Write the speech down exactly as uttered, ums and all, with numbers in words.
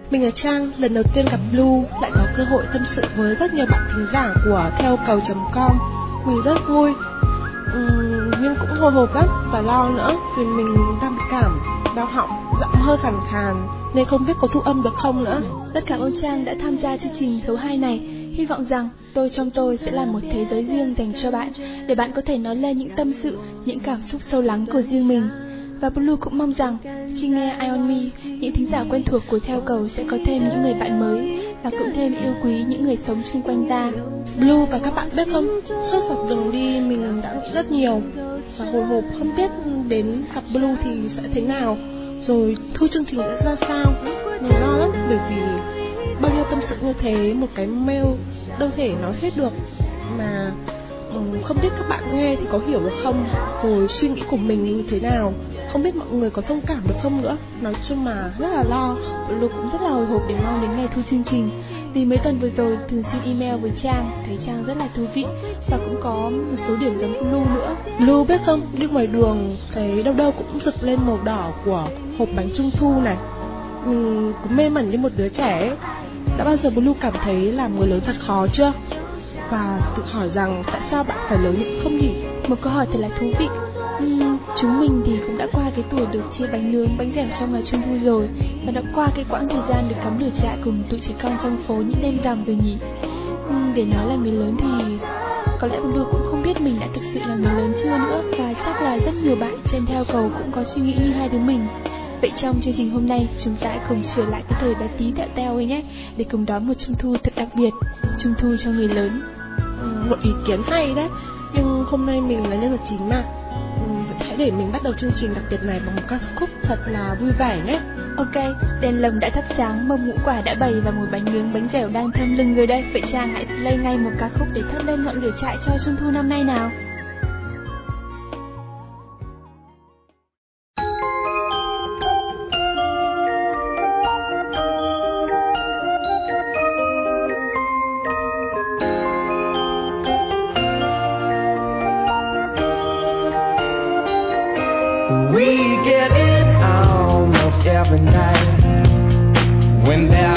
Mình là Trang, lần đầu tiên gặp Blue, lại có cơ hội tâm sự với rất nhiều bạn thính giả của theo cầu chấm com. Mình rất vui, uhm, nhưng cũng hồi hộp lắm và lo nữa vì mình đang bị cảm, đau họng, giọng hơi khàn khàn nên không biết có thu âm được không nữa. Rất cảm ơn Trang đã tham gia chương trình số hai này. Hy vọng rằng Tôi Trong Tôi sẽ là một thế giới riêng dành cho bạn, để bạn có thể nói lên những tâm sự, những cảm xúc sâu lắng của riêng mình. Và Blue cũng mong rằng khi nghe Eye On Me, những thính giả quen thuộc của theo cầu sẽ có thêm những người bạn mới và cũng thêm yêu quý những người sống chung quanh ta. Blue và các bạn biết không, suốt dọc đường đi mình đã nghĩ rất nhiều và hồi hộp không biết đến gặp Blue thì sẽ thế nào, rồi thu chương trình sẽ ra sao. Mình lo lắm bởi vì bao nhiêu tâm sự như thế, một cái mail đâu thể nói hết được, mà um, không biết các bạn nghe thì có hiểu được không, rồi suy nghĩ của mình như thế nào, không biết mọi người có thông cảm được không nữa. Nói chung mà rất là lo. Blue cũng rất là hồi hộp để mong đến ngày thu chương trình, vì mấy tuần vừa rồi thường xuyên email với Trang, thấy Trang rất là thú vị và cũng có một số điểm giống Blue nữa. Blue biết không, đi ngoài đường thấy đâu đâu cũng rực lên màu đỏ của hộp bánh trung thu này. Mình cũng mê mẩn như một đứa trẻ ấy. Đã bao giờ Blue cảm thấy làm người lớn thật khó chưa? Và tự hỏi rằng tại sao bạn phải lớn nhưng không nhỉ? Một câu hỏi thật là thú vị. uhm, Chúng mình thì cũng đã qua cái tuổi được chia bánh nướng, bánh dẻo trong ngày trung thu rồi, và đã qua cái quãng thời gian được cắm lửa trại cùng tụi trẻ con trong phố những đêm rằm rồi nhỉ. uhm, Để nói là người lớn thì có lẽ Blue cũng không biết mình đã thực sự là người lớn chưa nữa, và chắc là rất nhiều bạn trên theo cầu cũng có suy nghĩ như hai đứa mình. Vậy trong chương trình hôm nay, chúng ta cùng trở lại cái thời bé tí tẹo teo ấy nhé, để cùng đón một trung thu thật đặc biệt, trung thu cho người lớn. ừ, Một ý kiến hay đấy, nhưng hôm nay mình là nhân vật chính mà. ừ, Hãy để mình bắt đầu chương trình đặc biệt này bằng một ca khúc thật là vui vẻ nhé. Ok, đèn lồng đã thắp sáng, mâm ngũ quả đã bày và mùi bánh nướng bánh dẻo đang thơm lừng rồi đây. Vậy Trang hãy play ngay một ca khúc để thắp lên ngọn lửa trại cho trung thu năm nay nào. We get it almost every night when there